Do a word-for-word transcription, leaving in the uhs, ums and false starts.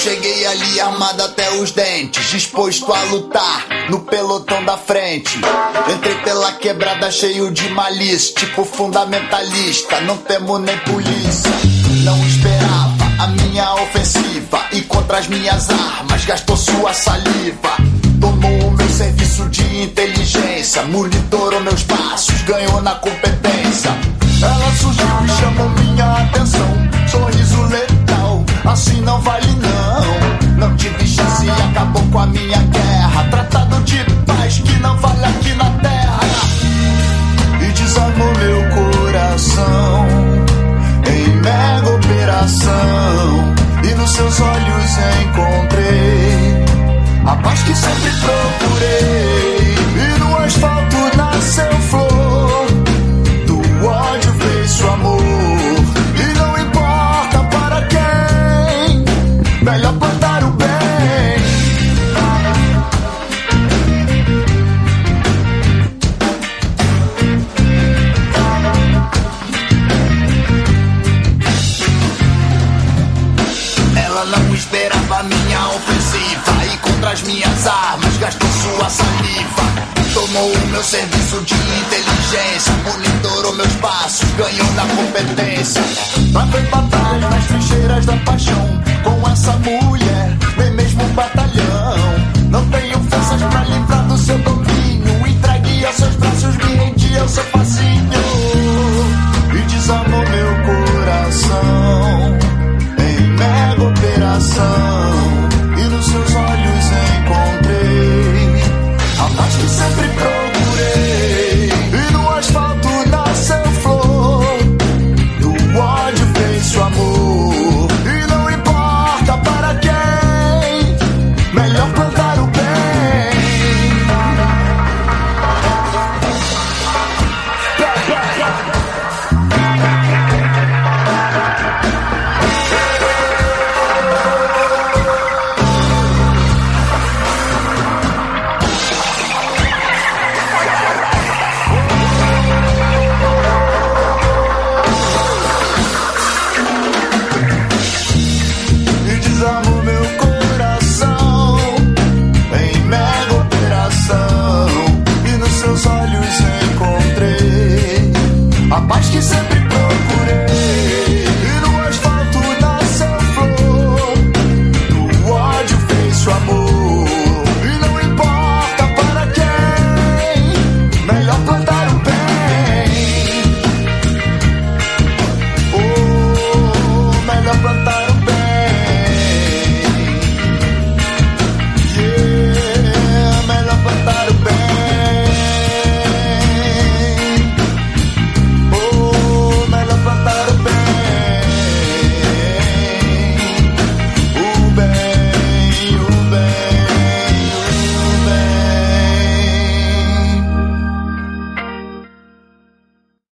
cheguei ali armado até os dentes, disposto a lutar no pelotão da frente. Entrei pela quebrada cheio de malícia, tipo fundamentalista, não temo nem polícia. Não esperava a minha ofensiva e contra as minhas armas gastou sua saliva. Tomou o meu serviço de inteligência, monitorou meus passos, ganhou na competência. Ela surgiu e chamou minha atenção, sorriso letal, assim não vale não. Não tive chance e acabou com a minha guerra, tratado de paz que não vale aqui na terra. E desarmou meu coração em mega operação, e nos seus olhos encontrei a paz que sempre procurei. E no asfalto nasceu flor, do ódio fez-se o amor. E não importa para quem, melhor plantar o bem. Ela não esperava minha ofensiva e contra as minhas armas gastou sua saliva. Tomou o meu serviço de inteligência, monitorou meus passos, ganhou na competência. Travei batalha nas trincheiras da paixão, com essa mulher, nem mesmo um batalhão.